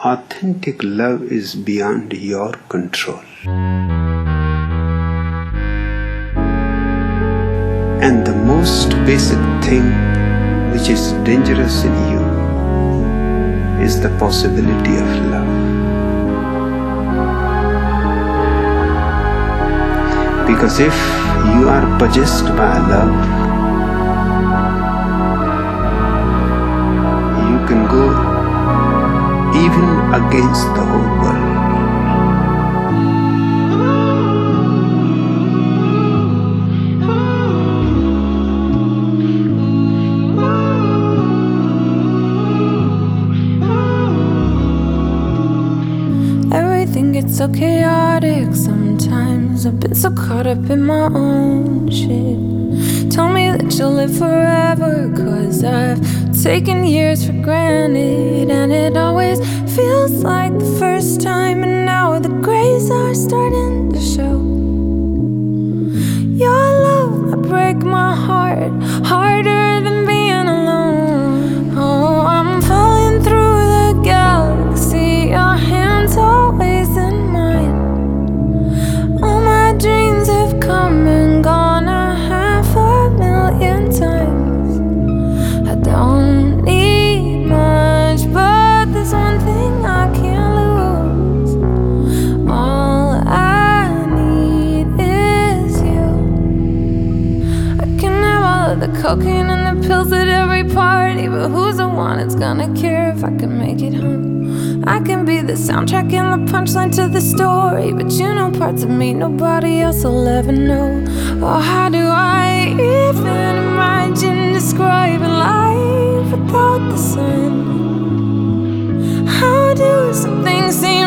authentic love is beyond your control. And the most basic thing which is dangerous in you is the possibility of love. Because if you are possessed by love, you can go even against the whole world. Everything gets so chaotic sometimes. I've been so caught up in my own shit. Tell me that you'll live forever, 'cause I've taken years for granted, and it always feels like the first time. And now the grays are starting to show. Your love might break my heart, harder than being alone. Oh, I'm falling through the galaxy, your hands always in mine. All my dreams have come and gone 500,000 times. I don't need much, but there's one thing I can't lose. All I need is you. I can have all of the cocaine and the pills at every party, but who's the one that's gonna care if I can make it home? I can be the soundtrack and the punchline to the story, but you know parts of me nobody else will ever know. Oh, how do I even imagine describing life without the sun? How do some things seem